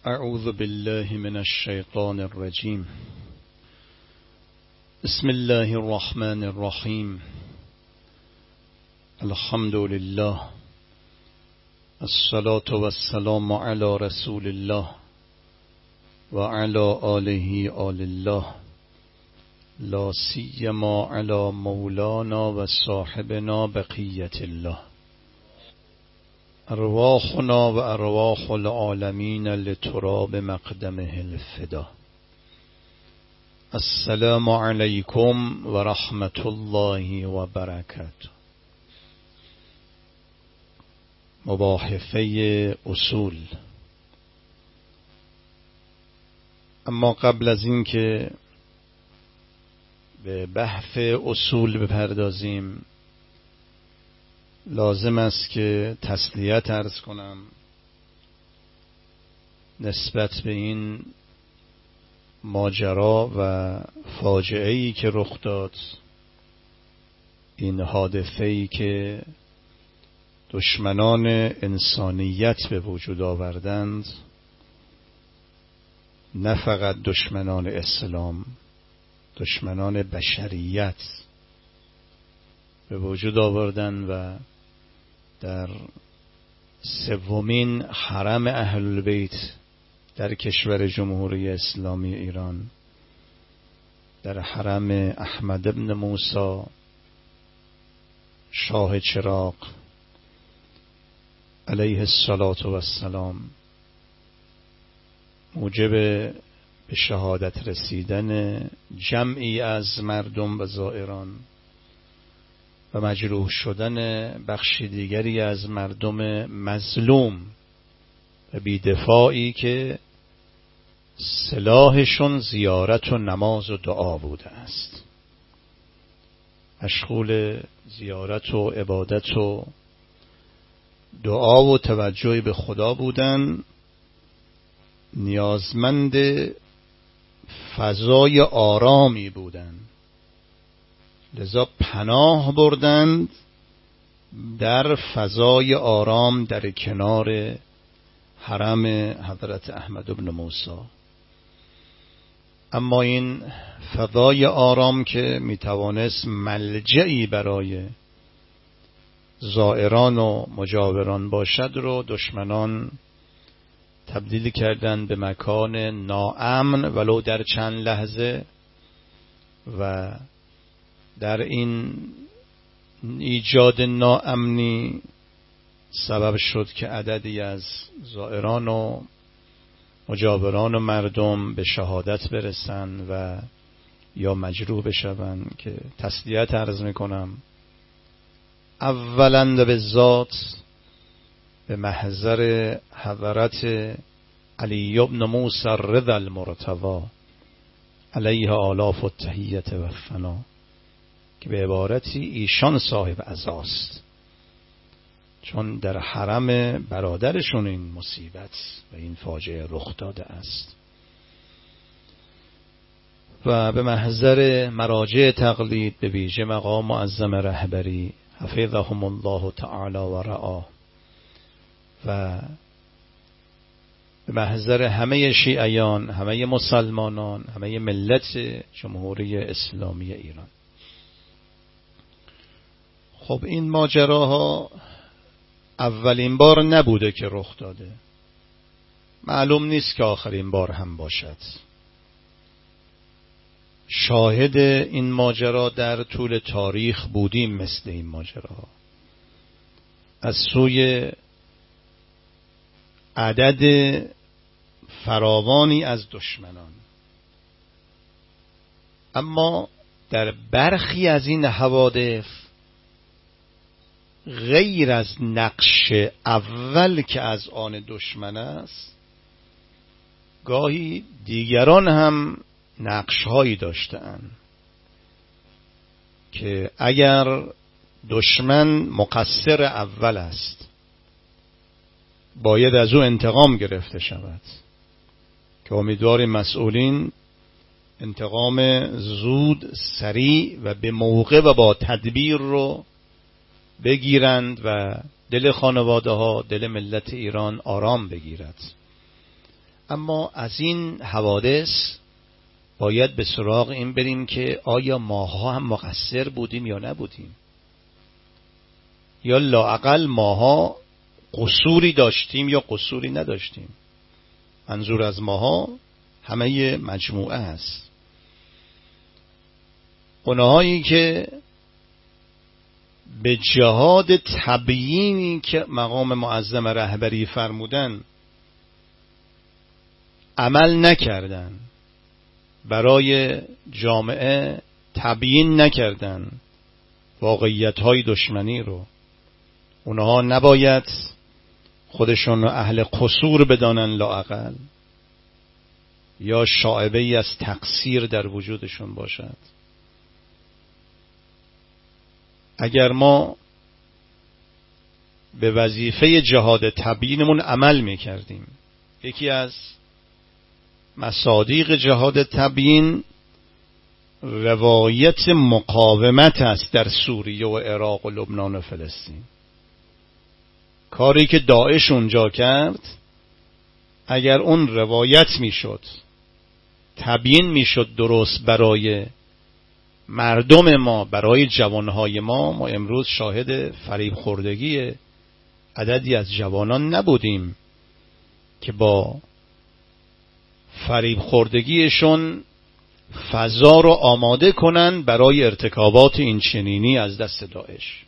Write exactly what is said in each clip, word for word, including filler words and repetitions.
اعوذ بالله من الشیطان الرجیم. بسم الله الرحمن الرحیم. الحمد لله، الصلاة والسلام علی رسول الله و علی آله آل الله، لا سیما علی مولانا و صاحبنا بقیت الله. ارواحنا و ارواح العالمین لتراب مقدمه الفدا. السلام علیکم و رحمت الله و برکاته. مباحثه اصول. اما قبل از این که به بحث اصول بپردازیم، لازم است که تسلیت عرض کنم نسبت به این ماجرا و فاجعه‌ای که رخ داد، این حادثه‌ای که دشمنان انسانیت به وجود آوردند، نه فقط دشمنان اسلام، دشمنان بشریت به وجود آوردند و در سومین حرم اهل البیت در کشور جمهوری اسلامی ایران، در حرم احمد ابن موسی شاه چراغ علیه الصلاة والسلام، موجب به شهادت رسیدن جمعی از مردم و زائران و مجروح شدن بخش دیگری از مردم مظلوم و بی‌دفاعی که سلاحشون زیارت و نماز و دعا بوده است، مشغول زیارت و عبادت و دعا و توجه به خدا بودن، نیازمند فضای آرامی بودند، لذا پناه بردند در فضای آرام در کنار حرم حضرت احمد ابن موسی. اما این فضای آرام که میتوانست ملجئی برای زائران و مجاوران باشد رو دشمنان تبدیل کردند به مکان ناامن ولو در چند لحظه، و در این ایجاد ناامنی سبب شد که عددی از زائران و مجاوران و مردم به شهادت برسند و یا مجروح بشوند، که تسلیت عرض میکنم اولا به ذات به محضر حضرت علی ابن موسی الرضا المرتضی علیه آلاف التحیت و الثنا، که به عبارتی ایشان صاحب عزاست، چون در حرم برادرشون این مصیبت و این فاجعه رخ داده است. و به محضر مراجع تقلید، به ویژه مقام معظم رهبری حفظهم الله تعالی و رعاه، و به محضر همه شیعیان، همه مسلمانان، همه ملت جمهوری اسلامی ایران. خب این ماجراها اولین بار نبوده که رخ داده، معلوم نیست که آخرین بار هم باشد. شاهد این ماجرا در طول تاریخ بودیم، مثل این ماجراها از سوی عدد فراوانی از دشمنان. اما در برخی از این حوادث غیر از نقش اول که از آن دشمن است، گاهی دیگران هم نقش‌هایی داشتند که اگر دشمن مقصر اول است باید از او انتقام گرفته شود، که امیدواریم مسئولین انتقام زود، سریع و به موقع و با تدبیر رو بگیرند و دل خانواده ها، دل ملت ایران آرام بگیرد. اما از این حوادث باید به سراغ این بریم که آیا ماها هم مقصر بودیم یا نبودیم، یا لااقل ماها قصوری داشتیم یا قصوری نداشتیم. منظور از ماها همه مجموعه است. اونهایی که به جهاد تبیینی که مقام معظم رهبری فرمودن عمل نکردن، برای جامعه تبیین نکردن واقعیت‌های دشمنی رو، اونها نباید خودشون رو اهل قصور بدانن لااقل، یا شائبه‌ای از تقصیر در وجودشون باشد. اگر ما به وظیفه جهاد تبیینمون عمل میکردیم، یکی از مصادیق جهاد تبیین روایت مقاومت است در سوریه و عراق و لبنان و فلسطین. کاری که داعش اونجا کرد، اگر اون روایت میشد، تبیین میشد درست برای مردم ما، برای جوانهای ما، ما امروز شاهد فریب خوردگی عددی از جوانان نبودیم که با فریب خوردگیشون فضا رو آماده کنن برای ارتکابات این چنینی از دست داعش.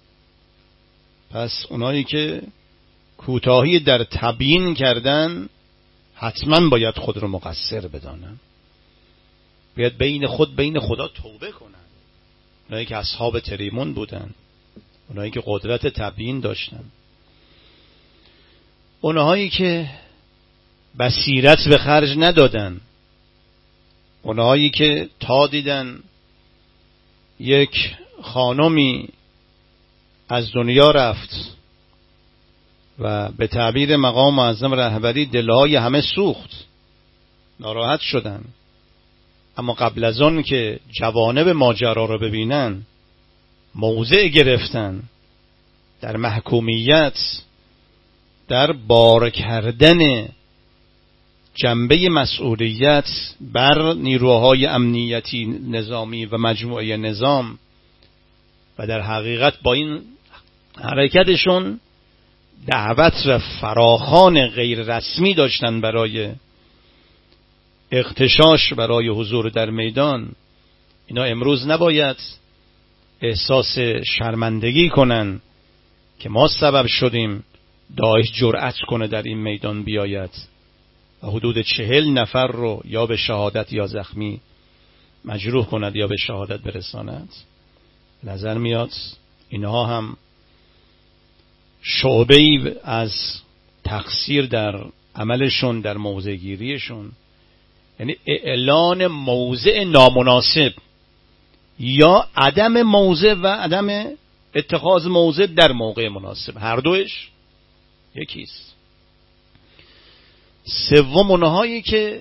پس اونایی که کوتاهی در تبیین کردن حتما باید خود رو مقصر بدانن، باید بین خود بین خدا توبه کنن. اونایی که اصحاب تریمون بودن، اونایی که قدرت تبیین داشتن، اونایی که بصیرت به خرج ندادن، اونایی که تا دیدن یک خانمی از دنیا رفت و به تعبیر مقام معظم رهبری دلهای همه سوخت، ناراحت شدن، اما قبل از اون که جوانب ماجرا رو ببینن موضع گرفتن در محکومیت، در بار کردن جنبه مسئولیت بر نیروهای امنیتی نظامی و مجموعه نظام، و در حقیقت با این حرکتشون دعوت و فراخوان غیر رسمی داشتن برای اغتشاش، برای حضور در میدان. اینا امروز نباید احساس شرمندگی کنن که ما سبب شدیم داعش جرأت کنه در این میدان بیاید و حدود چهل نفر رو یا به شهادت یا زخمی مجروح کند یا به شهادت برساند. نظر میاد اینها هم شعبه‌ای از تقصیر در عملشون، در موضع گیریشون، یعنی اعلان موضع نامناسب یا عدم موضع و عدم اتخاذ موضع در موقع مناسب، هر دوش یکیست. سوم اونهایی که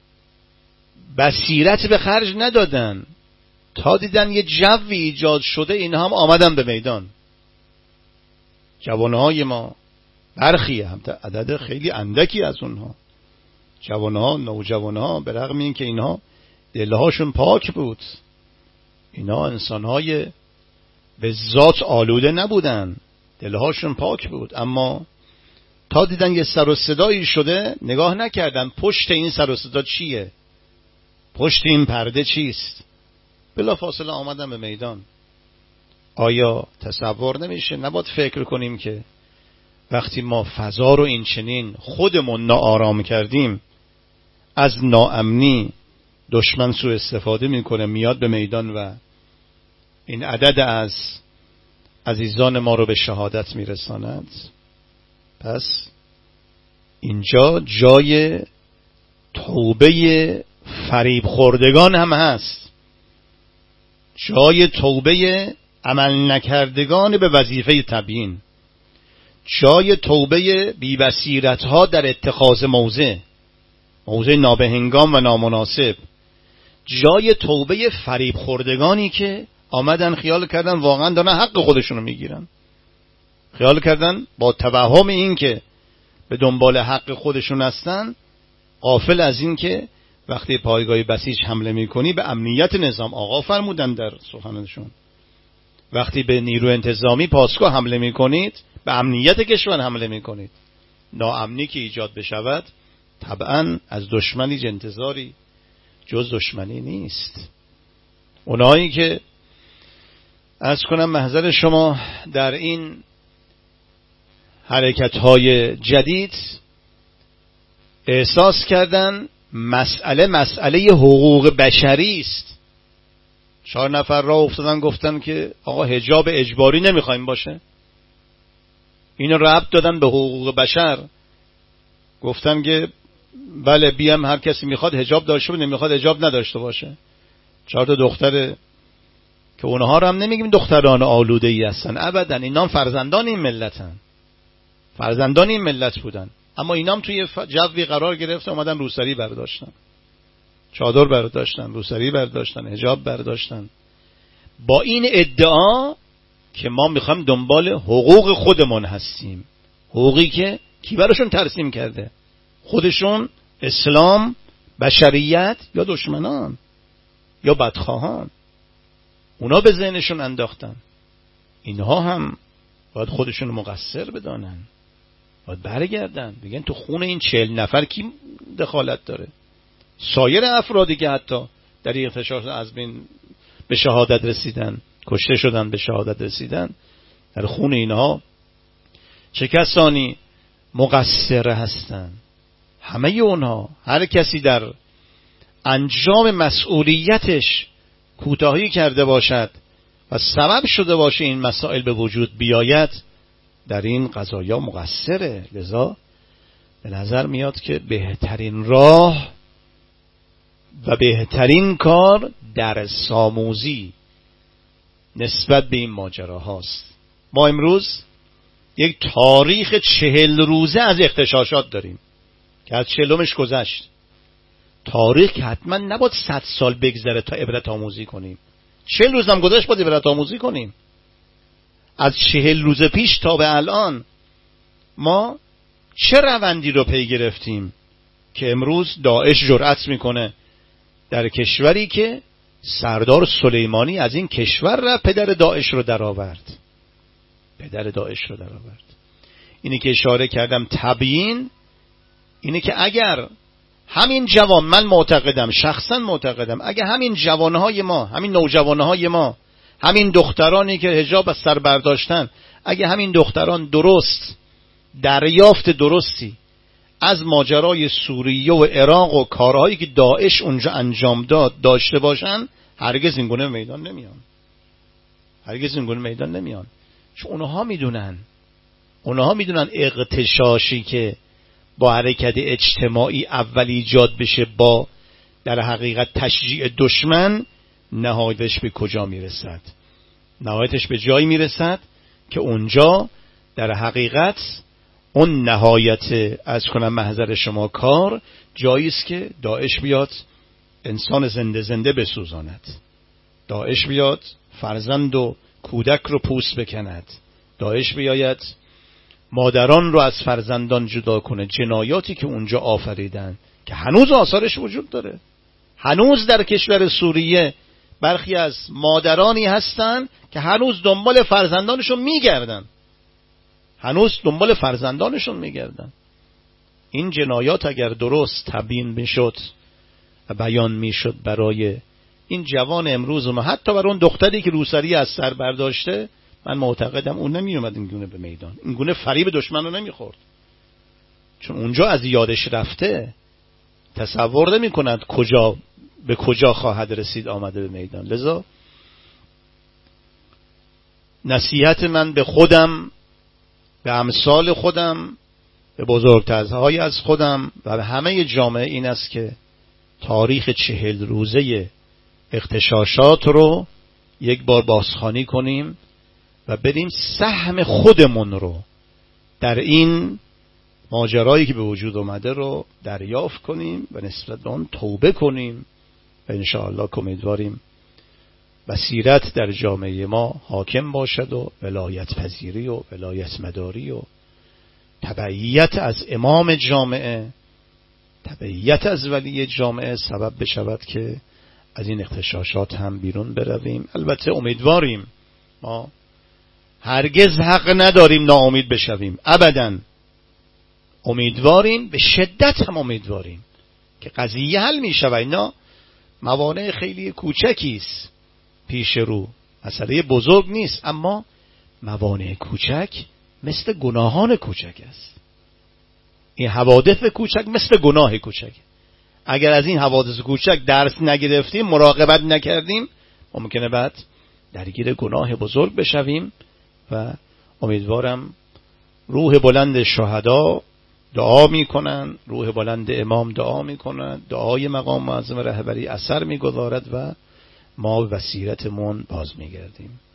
بصیرت به خرج ندادن، تا دیدن یه جوی ایجاد شده اینها هم آمدن به میدان. جوانهای ما برخی، هم عدد خیلی اندکی از اونها، جوانها، نوجوانها، به رغم این که اینها دلهاشون پاک بود، اینها انسانهای به ذات آلوده نبودن، دلهاشون پاک بود، اما تا دیدن یه سر و صدایی شده نگاه نکردن پشت این سر و صدا چیه، پشت این پرده چیست، بلا فاصله آمدن به میدان. آیا تصور نمیشه، نباید فکر کنیم که وقتی ما فضا رو این چنین خودمون ناآرام کردیم، از ناامنی دشمن سوء استفاده میکنه، میاد به میدان و این عدد از عزیزان ما رو به شهادت میرساند؟ پس اینجا جای توبه فریب خوردگان هم هست، جای توبه عمل نکردگان به وظیفه تبیین، جای توبه بی‌بصیرت ها در اتخاذ موضع، موضع نابهنگام و نامناسب، جای توبه فریب خوردگانی که آمدن خیال کردن واقعا دارن حق خودشونو میگیرن، خیال کردن با توهم این که به دنبال حق خودشون هستن غافل از این که وقتی پایگاه بسیج حمله میکنی به امنیت نظام، آقا فرمودن در سخنشون، وقتی به نیرو انتظامی پاسگاه حمله میکنید به امنیت کشور حمله میکنید. ناامنی که ایجاد بشود طبعا از دشمنی انتظاری جز دشمنی نیست. اونایی که عرض کنم محضر شما در این حرکت‌های جدید احساس کردن مسئله مسئله حقوق بشری است، چهار نفر راه افتادن گفتن که آقا حجاب اجباری نمیخوایم باشه، اینو ربط دادن به حقوق بشر، گفتن که بله بیام هر کسی میخواد حجاب داشته باشه، نمیخواد حجاب نداشته باشه. چهار تا دختر که اونها رو هم نمیگیم دختران آلوده ای هستن، ابدا، اینا فرزندان این ملتن، فرزندان این ملت بودن، اما اینا هم توی جوی قرار گرفته اومدن روسری برداشتن، چادر برداشتن، روسری برداشتن، حجاب برداشتن، با این ادعا که ما میخوایم دنبال حقوق خودمون هستیم، حقوقی که کی براشون ترسیم کرده؟ خودشون، اسلام، بشریت یا دشمنان یا بدخواهان. اونا به ذهنشون انداختن. اینها هم باید خودشون مقصر بدانن، باید برگردن بگن تو خون این چهل نفر کی دخالت داره؟ سایر افرادی که حتی در این اغتشاش از بین به شهادت رسیدن، کشته شدن، به شهادت رسیدن، در خون اینها چه کسانی مقصر هستن؟ همه اونها، هر کسی در انجام مسئولیتش کوتاهی کرده باشد و سبب شده باشه این مسائل به وجود بیاید، در این قضایا مقصره. لذا به نظر میاد که بهترین راه و بهترین کار درس آموزی نسبت به این ماجرا هاست. ما امروز یک تاریخ چهل روزه از اغتشاشات داریم که از چهلمش گذشت. تاریخ که حتما نباید صد سال بگذره تا عبرت آموزی کنیم، چهل روز هم گذشت باید عبرت آموزی کنیم. از چهل روز پیش تا به الان ما چه روندی رو پی گرفتیم که امروز داعش جرأت میکنه در کشوری که سردار سلیمانی از این کشور را پدر داعش رو در آورد، پدر داعش رو در آورد. اینی که اشاره کردم تبیین اینه که اگر همین جوان، من معتقدم، شخصا معتقدم، اگر همین جوانهای ما، همین نوجوانهای ما، همین دخترانی که حجاب از سر برداشتن، اگر همین دختران درست دریافت درستی از ماجرای سوریه و عراق و کارهایی که داعش اونجا انجام داد داشته باشن، هرگز این گونه میدان نمیان، هرگز این گونه میدان نمیان. چون اونها میدونن، اونها میدونن اغتشاشی که با حرکت اجتماعی اول ایجاد بشه با در حقیقت تشجیع دشمن، نهایتش به کجا میرسد؟ نهایتش به جایی میرسد که اونجا در حقیقت اون نهایت، از کنم محضر شما، کار جایی است که داعش بیاد انسان زنده زنده بسوزاند، داعش بیاد فرزند و کودک رو پوست بکند، داعش بیاید مادران رو از فرزندان جدا کنه. جنایاتی که اونجا آفریدن که هنوز آثارش وجود داره. هنوز در کشور سوریه برخی از مادرانی هستن که هنوز دنبال فرزندانشون میگردن، هنوز دنبال فرزندانشون میگردن. این جنایات اگر درست تبیین میشد و بیان میشد برای این جوان امروز ما، حتی برای اون دختری که روسری از سر برداشته، من معتقدم اون نمی اومد این گونه به میدان، این گونه فریب دشمن رو نمی خورد، چون اونجا از یادش رفته، تصور نمی کند کجا به کجا خواهد رسید آمده به میدان. لذا نصیحت من به خودم، به امثال خودم، به بزرگترهای از خودم و به همه جامعه این است که تاریخ چهل روزه اغتشاشات رو یک بار بازخوانی کنیم و بریم سهم خودمون رو در این ماجرایی که به وجود اومده رو دریافت کنیم و نسبت به اون توبه کنیم و انشاءالله امیدواریم بصیرت در جامعه ما حاکم باشد و ولایت پذیری و ولایت مداری و تبعیت از امام جامعه تبعیت از ولی جامعه سبب بشود که از این اغتشاشات هم بیرون برویم. البته امیدواریم، ما هرگز حق نداریم ناامید بشویم، ابداً. امیدواریم، به شدت هم امیدواریم که قضیه حل می شود. اینا موانع خیلی کوچکی است پیش رو، مسئله بزرگ نیست، اما موانع کوچک مثل گناهان کوچک است. این حوادث کوچک مثل گناه کوچک. اگر از این حوادث کوچک درس نگرفتیم، مراقبت نکردیم، ممکنه بعد درگیر گناه بزرگ بشویم. و امیدوارم روح بلند شهدا دعا میکنن، روح بلند امام دعا میکنن، دعای مقام معظم رهبری اثر میگذارد و ما به بصیرتمون باز میگردیم.